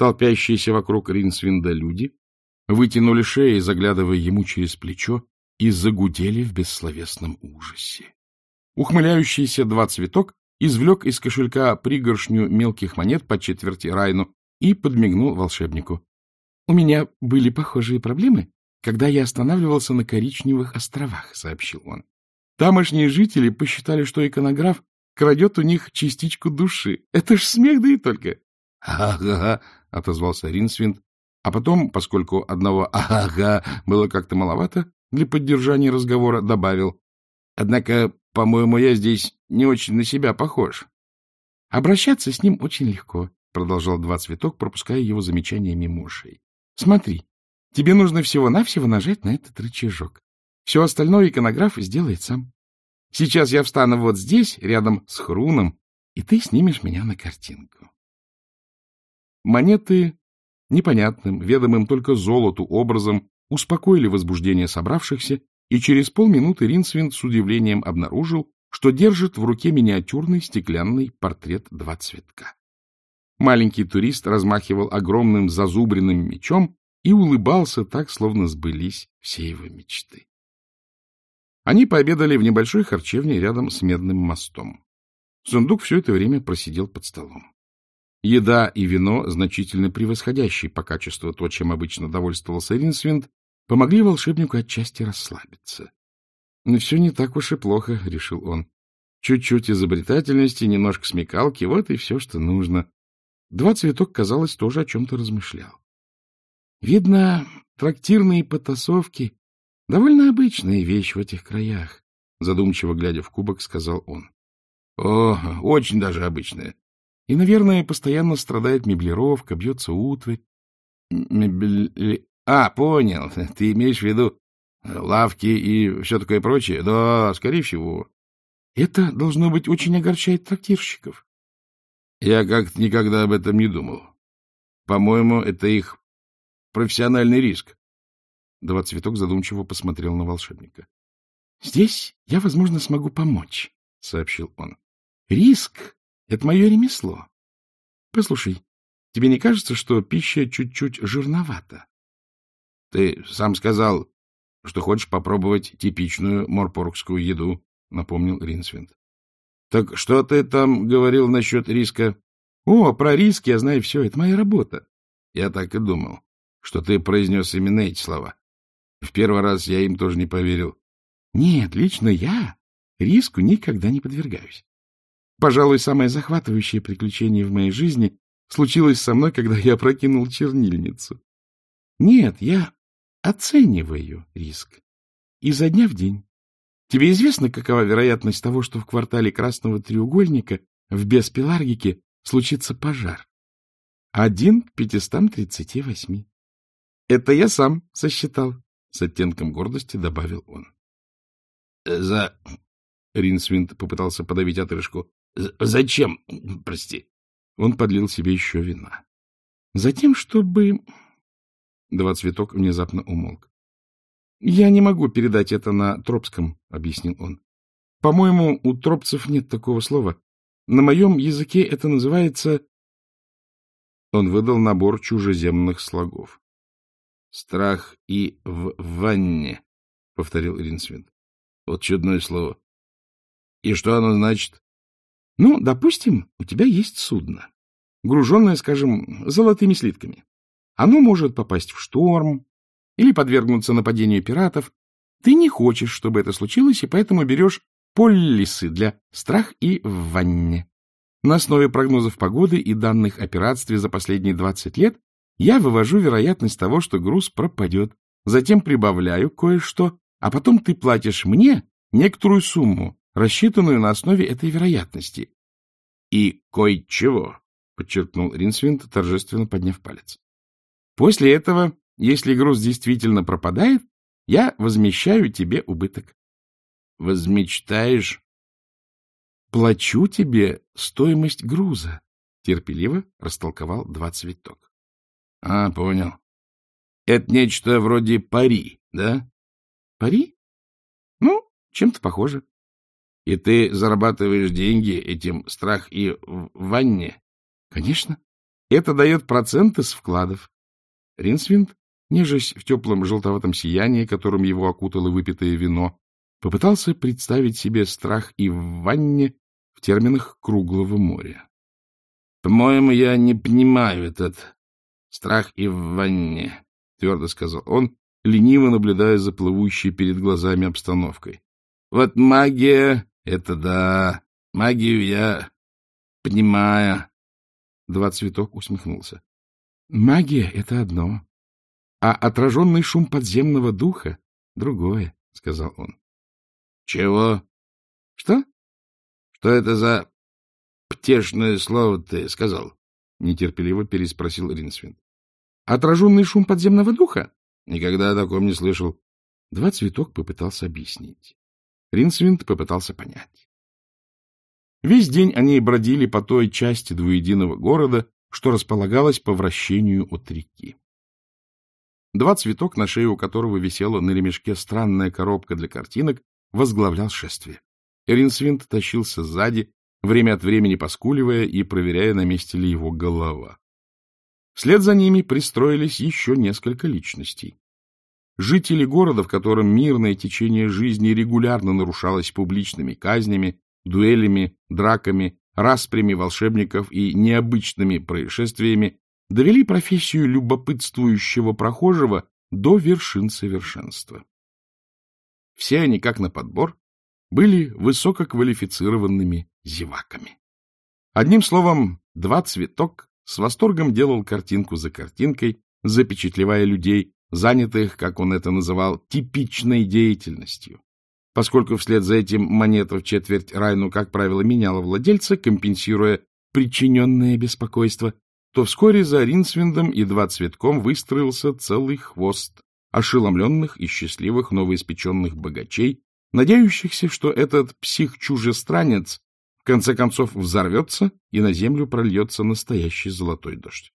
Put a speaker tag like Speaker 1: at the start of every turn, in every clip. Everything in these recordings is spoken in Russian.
Speaker 1: Толпящиеся вокруг Ринсвинда люди вытянули шеи, заглядывая ему через плечо, и загудели в бессловесном ужасе. Ухмыляющийся Два Цветок извлек из кошелька пригоршню мелких монет по четверти райну и подмигнул волшебнику. — У меня были похожие проблемы, когда я останавливался на Коричневых островах, — сообщил он. Тамошние жители посчитали, что иконограф крадет у них частичку души. Это ж смех, да и только. — Ага, — отозвался Ринсвинд, а потом, поскольку одного «ага» было как-то маловато для поддержания разговора, добавил: — Однако, по-моему, я здесь не очень на себя похож. — Обращаться с ним очень легко, — продолжал Два Цветок, пропуская его замечания мимо ушей. — Смотри, тебе нужно всего-навсего нажать на этот рычажок. Все остальное иконограф сделает сам. Сейчас я встану вот здесь, рядом с Хруном, и ты снимешь меня на картинку. Монеты непонятным, ведомым только золоту образом успокоили возбуждение собравшихся, и через полминуты Ринсвинд с удивлением обнаружил, что держит в руке миниатюрный стеклянный портрет Два Цветка. Маленький турист размахивал огромным зазубренным мечом и улыбался так, словно сбылись все его мечты. Они пообедали в небольшой харчевне рядом с Медным мостом. Сундук все это время просидел под столом. Еда и вино, значительно превосходящие по качеству то, чем обычно довольствовался Ринсвинд, помогли волшебнику отчасти расслабиться. — Но все не так уж и плохо, — решил он. — Чуть-чуть изобретательности, немножко смекалки — вот и все, что нужно. Два Цветок, казалось, тоже о чем-то размышлял. — Видно, трактирные потасовки — довольно обычная вещь в этих краях, — задумчиво глядя в кубок, сказал он. — О, очень даже обычная. И, наверное, постоянно страдает меблировка, бьется утварь. Понял. Ты имеешь в виду лавки и все такое прочее? Да, скорее всего. Это, должно быть, очень огорчает трактирщиков. Я как-то никогда об этом не думал. По-моему, это их профессиональный риск. Два Цветок задумчиво посмотрел на волшебника. — Здесь я, возможно, смогу помочь, — сообщил он. — Риск — это мое ремесло. Послушай, тебе не кажется, что пища чуть-чуть жирновата? — Ты сам сказал, что хочешь попробовать типичную морпоргскую еду, — напомнил Ринсвинд. — Так что ты там говорил насчет риска? — О, про риски я знаю все, это моя работа. — Я так и думал, что ты произнес именно эти слова. В первый раз я им тоже не поверил. — Нет, лично я риску никогда не подвергаюсь. Пожалуй, самое захватывающее приключение в моей жизни случилось со мной, когда я опрокинул чернильницу. Нет, я оцениваю риск. Изо дня в день. Тебе известно, какова вероятность того, что в квартале Красного треугольника в Беспеларгике случится пожар? 1 к 538. Это я сам сосчитал, — с оттенком гордости добавил он. Ринсвинд попытался подавить отрыжку. — Зачем? Прости. Он подлил себе еще вина. — Затем, чтобы... Два Цветок внезапно умолк. — Я не могу передать это на тропском, — объяснил он. — По-моему, у тропцев нет такого слова. На моем языке это называется... Он выдал набор чужеземных слогов. — Страх и в ванне, — повторил Ринсвинд. — Вот чудное слово. И что оно значит? — Ну, допустим, у тебя есть судно, груженное, скажем, золотыми слитками. Оно может попасть в шторм или подвергнуться нападению пиратов. Ты не хочешь, чтобы это случилось, и поэтому берешь полисы для «страх и в ванне». На основе прогнозов погоды и данных о пиратстве за последние 20 лет я вывожу вероятность того, что груз пропадет, затем прибавляю кое-что, а потом ты платишь мне некоторую сумму, рассчитанную на основе этой вероятности. — И кое-чего, — подчеркнул Ринсвинд, торжественно подняв палец. После этого, если груз действительно пропадает, я возмещаю тебе убыток. — Возмечтаешь? — Плачу тебе стоимость груза, — терпеливо растолковал Два Цветок. — Понял. Это нечто вроде пари, да? — Пари? Ну, чем-то похоже. — И ты зарабатываешь деньги этим страх и в ванне? — Конечно. Это дает проценты с вкладов. Ринсвинд, нежась в теплом желтоватом сиянии, которым его окутало выпитое вино, попытался представить себе страх и в ванне в терминах круглого моря. — По-моему, я не понимаю этот страх и в ванне, — твердо сказал он, лениво наблюдая за плывущей перед глазами обстановкой. — Вот магия — это да, магию я понимаю. Два Цветок усмехнулся. — Магия — это одно, а отраженный шум подземного духа — другое, — сказал он. — Чего? — Что? — Что это за птешное слово ты сказал? — нетерпеливо переспросил Ринсвинд. — Отраженный шум подземного духа? — Никогда о таком не слышал. Два Цветок попытался объяснить. Ринсвинд попытался понять. Весь день они бродили по той части двуединого города, что располагалась по вращению от реки. Два Цветок, на шее у которого висела на ремешке странная коробка для картинок, возглавлял шествие. Ринсвинд тащился сзади, время от времени поскуливая и проверяя, на месте ли его голова. Вслед за ними пристроились еще несколько личностей. Жители города, в котором мирное течение жизни регулярно нарушалось публичными казнями, дуэлями, драками, распрями волшебников и необычными происшествиями, довели профессию любопытствующего прохожего до вершин совершенства. Все они, как на подбор, были высококвалифицированными зеваками. Одним словом, Два Цветок с восторгом делал картинку за картинкой, запечатлевая людей, занятых, как он это называл, типичной деятельностью. Поскольку вслед за этим монета в четверть Райну, как правило, меняла владельца, компенсируя причиненное беспокойство, то вскоре за Ринсвиндом и Два Цветком выстроился целый хвост ошеломленных и счастливых новоиспеченных богачей, надеющихся, что этот псих-чужестранец в конце концов взорвется и на землю прольется настоящий золотой дождь.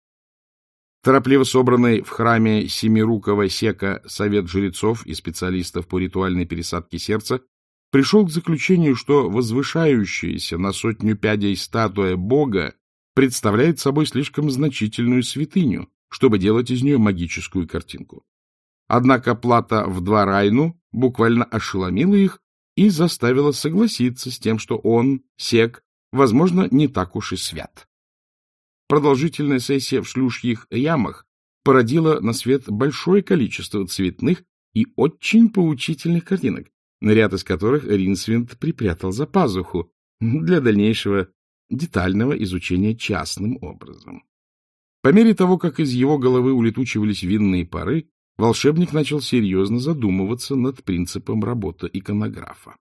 Speaker 1: Торопливо собранный в храме Семирукого Сека совет жрецов и специалистов по ритуальной пересадке сердца пришел к заключению, что возвышающаяся на 100 пядей статуя Бога представляет собой слишком значительную святыню, чтобы делать из нее магическую картинку. Однако плата в 2 Райну буквально ошеломила их и заставила согласиться с тем, что он, Сек, возможно, не так уж и свят. Продолжительная сессия в шлюшьих ямах породила на свет большое количество цветных и очень поучительных картинок, ряд из которых Ринсвинд припрятал за пазуху для дальнейшего детального изучения частным образом. По мере того, как из его головы улетучивались винные пары, волшебник начал серьезно задумываться над принципом работы иконографа.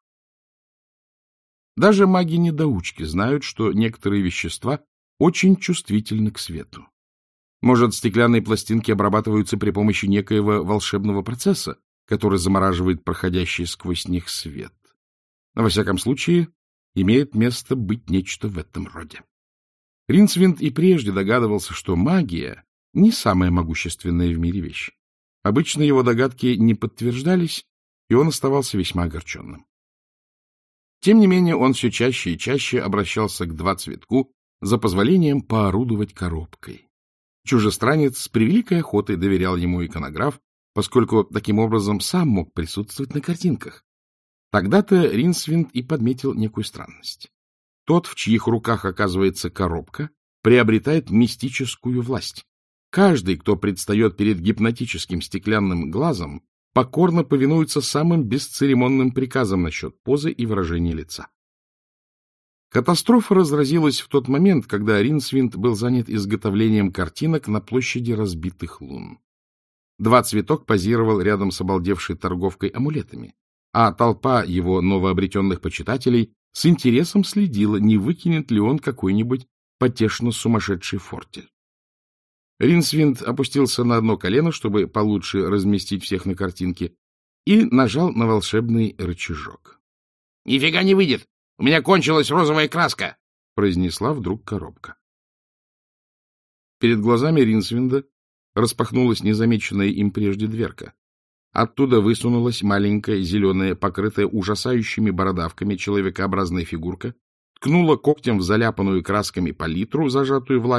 Speaker 1: Даже маги-недоучки знают, что некоторые вещества очень чувствительны к свету. Может, стеклянные пластинки обрабатываются при помощи некоего волшебного процесса, который замораживает проходящий сквозь них свет. Во всяком случае, имеет место быть нечто в этом роде. Ринсвинд и прежде догадывался, что магия — не самая могущественная в мире вещь. Обычно его догадки не подтверждались, и он оставался весьма огорченным. Тем не менее, он все чаще и чаще обращался к Два Цветку за позволением поорудовать коробкой. Чужестранец с превеликой охотой доверял ему иконограф, поскольку таким образом сам мог присутствовать на картинках. Тогда-то Ринсвинд и подметил некую странность. Тот, в чьих руках оказывается коробка, приобретает мистическую власть. Каждый, кто предстает перед гипнотическим стеклянным глазом, покорно повинуется самым бесцеремонным приказам насчет позы и выражения лица. Катастрофа разразилась в тот момент, когда Ринсвинд был занят изготовлением картинок на площади разбитых лун. Два Цветок позировал рядом с обалдевшей торговкой амулетами, а толпа его новообретенных почитателей с интересом следила, не выкинет ли он какой-нибудь потешно сумасшедший фортель. Ринсвинд опустился на одно колено, чтобы получше разместить всех на картинке, и нажал на волшебный рычажок. — Нифига не выйдет! У меня кончилась розовая краска! — произнесла вдруг коробка. Перед глазами Ринсвинда распахнулась незамеченная им прежде дверка. Оттуда высунулась маленькая зеленая, покрытая ужасающими бородавками человекообразная фигурка, ткнула когтем в заляпанную красками палитру, зажатую в лапе,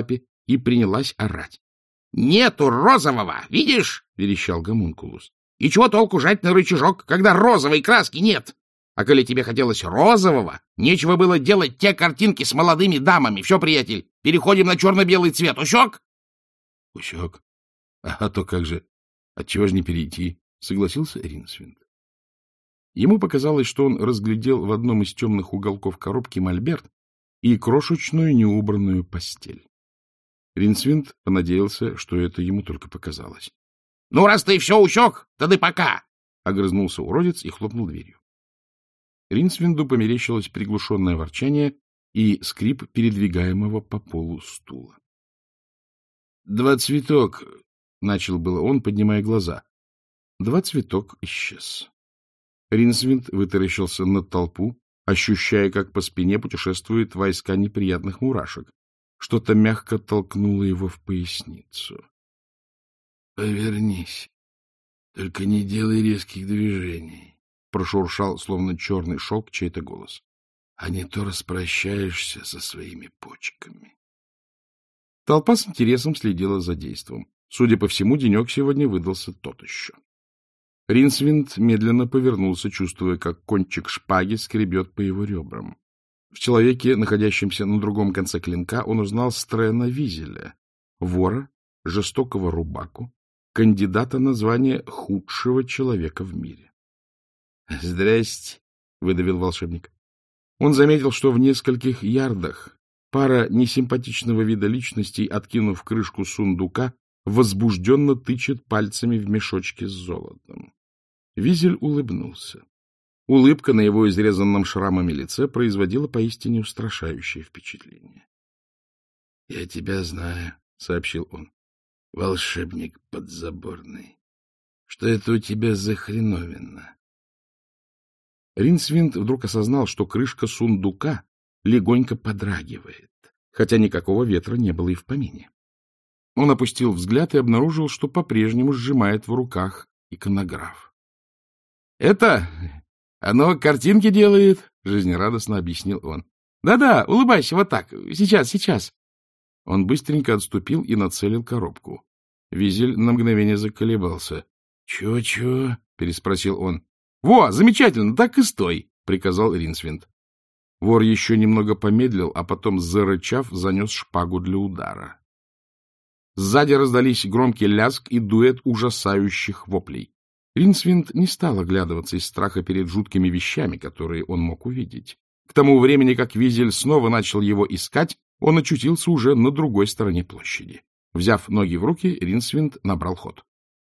Speaker 1: и принялась орать. — Нету розового, видишь? — верещал гомункулус. — И чего толку жать на рычажок, когда розовой краски нет? А коли тебе хотелось розового, нечего было делать те картинки с молодыми дамами. Все, приятель, переходим на черно-белый цвет. Усек? — Усек. А то как же? Отчего же не перейти? — согласился Ринсвинд. Ему показалось, что он разглядел в одном из темных уголков коробки мольберт и крошечную неубранную постель. Ринсвинд понадеялся, что это ему только показалось. — Ну, раз ты все усек, тогда пока! — огрызнулся уродец и хлопнул дверью. Ринсвинду померещилось приглушенное ворчание и скрип передвигаемого по полу стула. — Два цветок! — начал было он, поднимая глаза. Два цветок исчез. Ринсвинд вытаращился на толпу, ощущая, как по спине путешествуют войска неприятных мурашек. Что-то мягко толкнуло его в поясницу. — Повернись, только не делай резких движений, — прошуршал, словно черный шелк, чей-то голос. — А не то распрощаешься со своими почками. Толпа с интересом следила за действом. Судя по всему, денек сегодня выдался тот еще. Ринсвинд медленно повернулся, чувствуя, как кончик шпаги скребет по его ребрам. В человеке, находящемся на другом конце клинка, он узнал Стрена Визеля, вора, жестокого рубаку, кандидата на звание худшего человека в мире. — Здрасте, — выдавил волшебник. Он заметил, что в нескольких ярдах пара несимпатичного вида личностей, откинув крышку сундука, возбужденно тычет пальцами в мешочки с золотом. Визель улыбнулся. Улыбка на его изрезанном шрамами лице производила поистине устрашающее впечатление. — Я тебя знаю, — сообщил он, — волшебник подзаборный. Что это у тебя за хреновина? Ринсвинд вдруг осознал, что крышка сундука легонько подрагивает, хотя никакого ветра не было и в помине. Он опустил взгляд и обнаружил, что по-прежнему сжимает в руках иконограф. — Это... оно картинки делает, — жизнерадостно объяснил он. Да-да, улыбайся вот так. Сейчас. Он быстренько отступил и нацелил коробку. Визель на мгновение заколебался. — Чего-чего? — переспросил он. — Во, замечательно, так и стой, — приказал Ринсвинд. Вор еще немного помедлил, а потом, зарычав, занес шпагу для удара. Сзади раздались громкий лязг и дуэт ужасающих воплей. Ринсвинд не стал оглядываться из страха перед жуткими вещами, которые он мог увидеть. К тому времени, как Визель снова начал его искать, он очутился уже на другой стороне площади. Взяв ноги в руки, Ринсвинд набрал ход.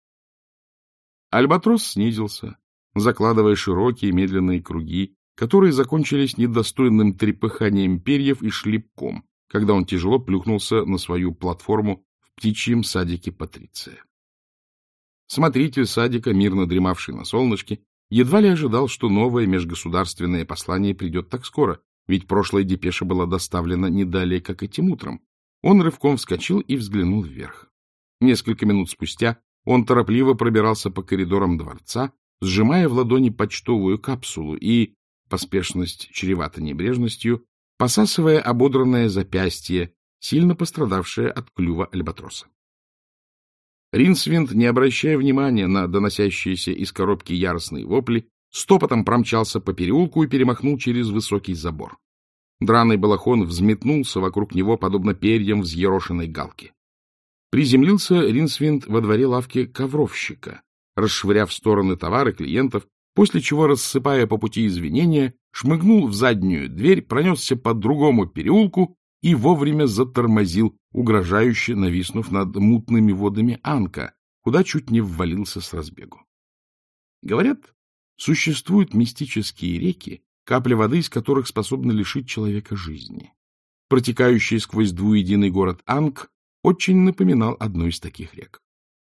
Speaker 1: Альбатрос снизился, закладывая широкие медленные круги, которые закончились недостойным трепыханием перьев и шлепком, когда он тяжело плюхнулся на свою платформу в птичьем садике Патриция. Смотритель садика, мирно дремавший на солнышке, едва ли ожидал, что новое межгосударственное послание придет так скоро, ведь прошлая депеша была доставлена не далее, как этим утром. Он рывком вскочил и взглянул вверх. Несколько минут спустя он торопливо пробирался по коридорам дворца, сжимая в ладони почтовую капсулу и, поспешность чревата небрежностью, посасывая ободранное запястье, сильно пострадавшее от клюва альбатроса. Ринсвинд, не обращая внимания на доносящиеся из коробки яростные вопли, стопотом промчался по переулку и перемахнул через высокий забор. Драный балахон взметнулся вокруг него, подобно перьям взъерошенной галки. Приземлился Ринсвинд во дворе лавки ковровщика, расшвыряв в стороны товары клиентов, после чего, рассыпая по пути извинения, шмыгнул в заднюю дверь, пронесся по другому переулку и вовремя затормозил, угрожающе нависнув над мутными водами Анка, куда чуть не ввалился с разбегу. Говорят, существуют мистические реки, капля воды из которых способна лишить человека жизни. Протекающий сквозь двуединый город Анк очень напоминал одну из таких рек.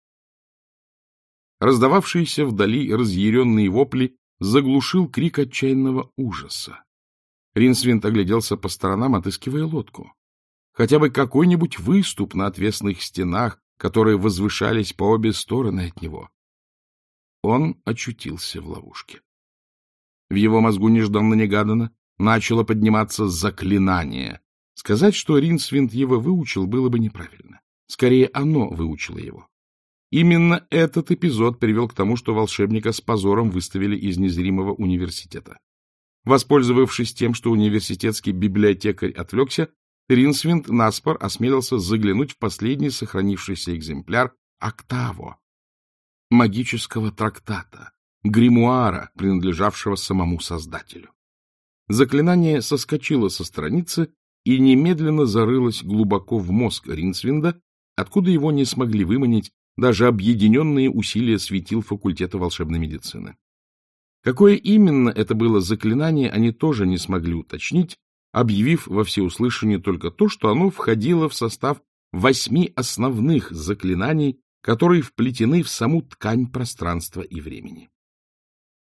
Speaker 1: Раздававшиеся вдали разъяренные вопли заглушил крик отчаянного ужаса. Ринсвинд огляделся по сторонам, отыскивая лодку. Хотя бы какой-нибудь выступ на отвесных стенах, которые возвышались по обе стороны от него. Он очутился в ловушке. В его мозгу нежданно-негаданно начало подниматься заклинание, Сказать, что Ринсвинд его выучил, было бы неправильно. Скорее, оно выучило его. Именно этот эпизод привел к тому, что волшебника с позором выставили из незримого университета. Воспользовавшись тем, что университетский библиотекарь отвлекся, Ринсвинд наспор осмелился заглянуть в последний сохранившийся экземпляр «Октаво» магического трактата, гримуара, принадлежавшего самому создателю. Заклинание соскочило со страницы и немедленно зарылось глубоко в мозг Ринсвинда, откуда его не смогли выманить даже объединенные усилия светил факультета волшебной медицины. Какое именно это было заклинание, они тоже не смогли уточнить, объявив во всеуслышание только то, что оно входило в состав 8 основных заклинаний, которые вплетены в саму ткань пространства и времени.